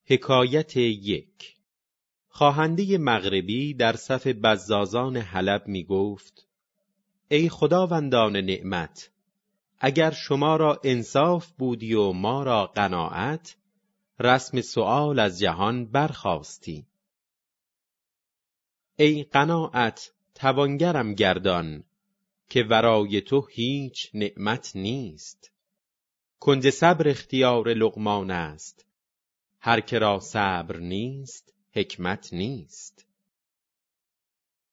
حکایت 1. خواهنده مغربی در صف بزازان حلب می گفت: ای خداوندان نعمت، اگر شما را انصاف بودی و ما را قناعت، رسم سؤال از جهان برخاستی. ای قناعت توانگرم گردان، که ورای تو هیچ نعمت نیست. کنج صبر اختیار لقمان است، هر که را صبر نیست حکمت نیست.